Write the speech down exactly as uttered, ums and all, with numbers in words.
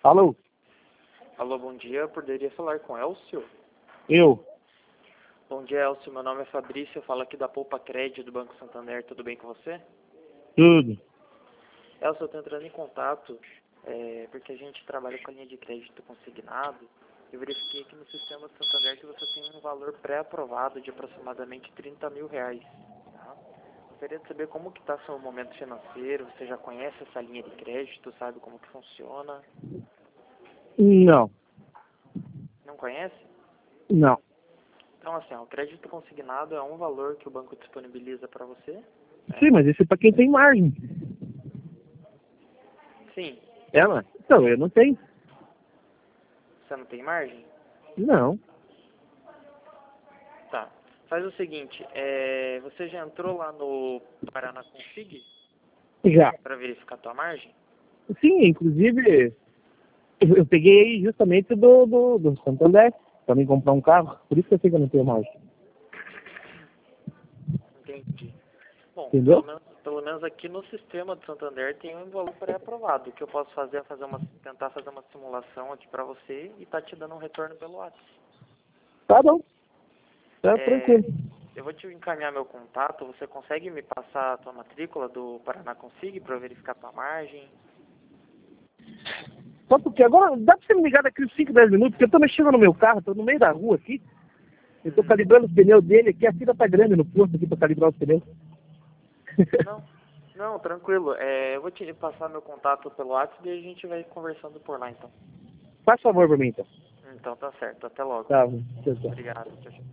Alô? Alô, bom dia. Eu poderia falar com Elcio? Eu? Bom dia, Elcio. Meu nome é Fabrício. Eu falo aqui da Poupa Crédito do Banco Santander. Tudo bem com você? Tudo. Elcio, eu estou entrando em contato é, porque a gente trabalha com a linha de crédito consignado. Eu verifiquei aqui no sistema do Santander que você tem um valor pré-aprovado de aproximadamente trinta mil reais. Tá? Gostaria de saber como que está seu momento financeiro. Você já conhece essa linha de crédito? Sabe como que funciona? Não. Não conhece? Não. Então, assim, ó, o crédito consignado é um valor que o banco disponibiliza para você, né? Sim, mas esse é pra quem tem margem. Sim. É, mas... Então, eu não tenho. Você não tem margem? Não. Tá. Faz o seguinte, é, você já entrou lá no Paraná Config Já. para verificar a tua margem? Sim, inclusive, eu, eu peguei justamente do, do, do Santander pra mim comprar um carro. Por isso que eu sei que eu não tenho margem. Entendi. Bom, Entendeu? pelo menos, pelo menos aqui no sistema do Santander tem um valor pré-aprovado. O que eu posso fazer é fazer uma, tentar fazer uma simulação aqui para você e tá te dando um retorno pelo WhatsApp. Tá bom. Tá É, tranquilo. eu vou te encaminhar meu contato. Você consegue me passar a tua matrícula do Paraná Config para eu verificar a tua margem? Só porque agora dá pra você me ligar daqui uns cinco, dez minutos, porque eu tô mexendo no meu carro, tô no meio da rua aqui. Eu tô calibrando os pneus dele aqui, a fila tá grande no posto aqui pra calibrar os pneus. Não, não, tranquilo. É, eu vou te passar meu contato pelo WhatsApp e a gente vai conversando por lá, então. Faz favor pra mim, então. Então tá certo. Até logo. Tá, tchau, tchau. Obrigado. Tchau, tchau.